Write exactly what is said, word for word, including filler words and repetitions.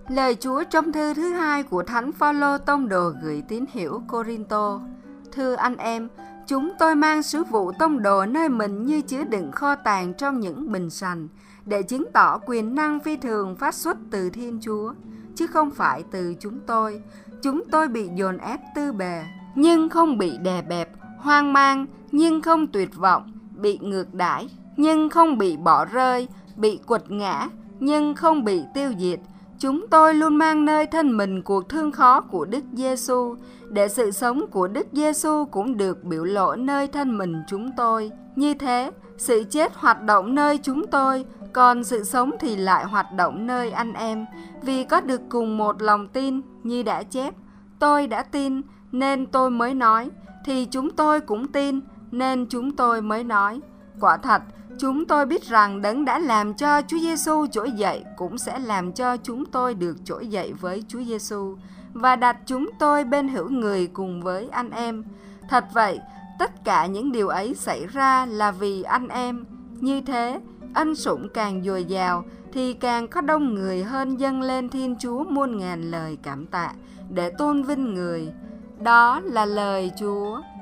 Lời Chúa trong thư thứ hai của Thánh Phaolô tông đồ gửi tín hữu Cô-rin-tô. Thưa anh em, chúng tôi mang sứ vụ tông đồ nơi mình như chứa đựng kho tàng trong những bình sành, để chứng tỏ quyền năng phi thường phát xuất từ Thiên Chúa, chứ không phải từ chúng tôi. Chúng tôi bị dồn ép tư bề, nhưng không bị đè bẹp, hoang mang, nhưng không tuyệt vọng, bị ngược đãi, nhưng không bị bỏ rơi, bị quật ngã, nhưng không bị tiêu diệt. Chúng tôi luôn mang nơi thân mình cuộc thương khó của Đức Giêsu, để sự sống của Đức Giêsu cũng được biểu lộ nơi thân mình chúng tôi. Như thế, sự chết hoạt động nơi chúng tôi, còn sự sống thì lại hoạt động nơi anh em, vì có được cùng một lòng tin, như đã chép: tôi đã tin nên tôi mới nói, thì chúng tôi cũng tin nên chúng tôi mới nói. Quả thật, chúng tôi biết rằng Đấng đã làm cho Chúa Giêsu trỗi dậy cũng sẽ làm cho chúng tôi được trỗi dậy với Chúa Giêsu và đặt chúng tôi bên hữu người cùng với anh em. Thật vậy, tất cả những điều ấy xảy ra là vì anh em. Như thế, ân sủng càng dồi dào thì càng có đông người hơn dâng lên Thiên Chúa muôn ngàn lời cảm tạ để tôn vinh người. Đó là lời Chúa.